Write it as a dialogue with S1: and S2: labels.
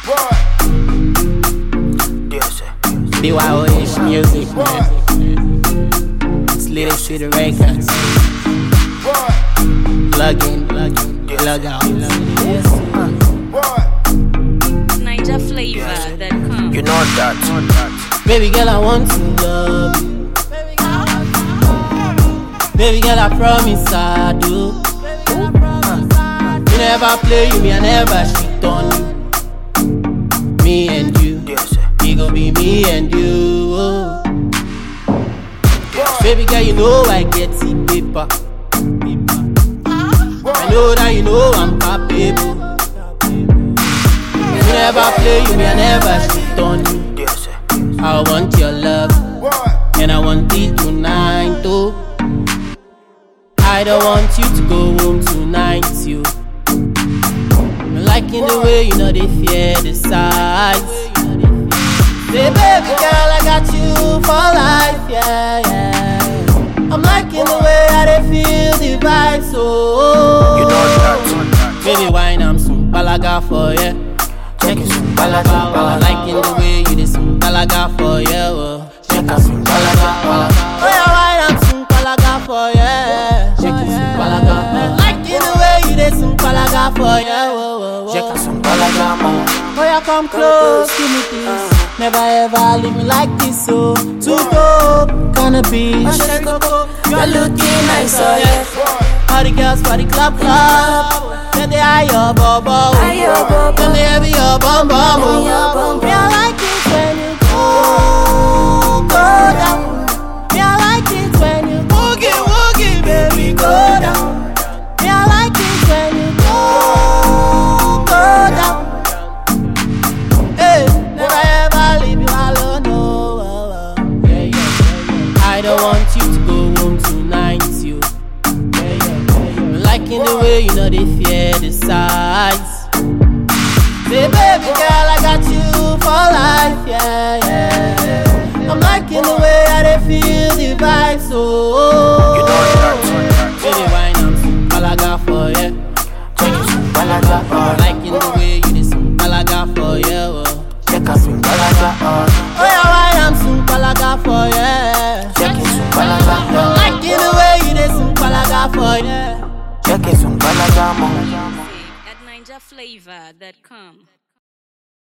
S1: BYOH music, man. It's lyrics to the records. Plug in, plug out.
S2: NigerFlavor.com.
S3: You know that.
S1: Baby girl, I want to love you. Baby girl, I promise I do. You never play you, me I never cheat on you. Me and you, it gon' be me and you. Oh. Baby girl, you know I get it paper. I know that you know I'm capable. You never play you, me I never cheat on you. I want your love, and I want it tonight too. I don't want you to go home tonight, you. I'm liking the way you know they fear the size. Say baby girl, I got you for life, yeah, yeah. I'm liking the way how they feel the vibe, so
S3: You know that.
S1: baby wine, I'm some balaga for you. Check it, some balaga. I'm liking the way you did some balaga for you. Oh. Check out some balaga. Oh yeah, wine, I'm some balaga for you. Check it, some balaga. I'm liking the way you did some balaga for you. Oh,
S3: Check out some balaga, man.
S1: oh yeah, come close, give me this. Never ever leave me like this, so too dope, kinda be. You're looking nice, oh yeah. All the girls for the club, then they eye your bubble, then they heavy your bum bum. Me I like it when you go down. Me I like it when you woogie, baby, go down. Me I like it when you go down. Hey, never ever leave you alone, no. I don't want you to go home tonight, you. I'm liking the way you know they fear the size. Say baby girl, I got you for life, yeah, yeah. I'm liking the way how they feel the vibe, so
S3: You know that.
S1: baby wine, I'm some balaga for you.
S3: Check it, some balaga.
S1: I'm liking the way you did some balaga for you. Oh.
S3: Check out some balaga.
S1: Oh yeah, wine, I'm some balaga for you.
S3: Check it, some balaga.
S1: I'm liking the way you did some balaga for you.
S3: Check it, some balaga, man.
S2: At NigerFlavor.com.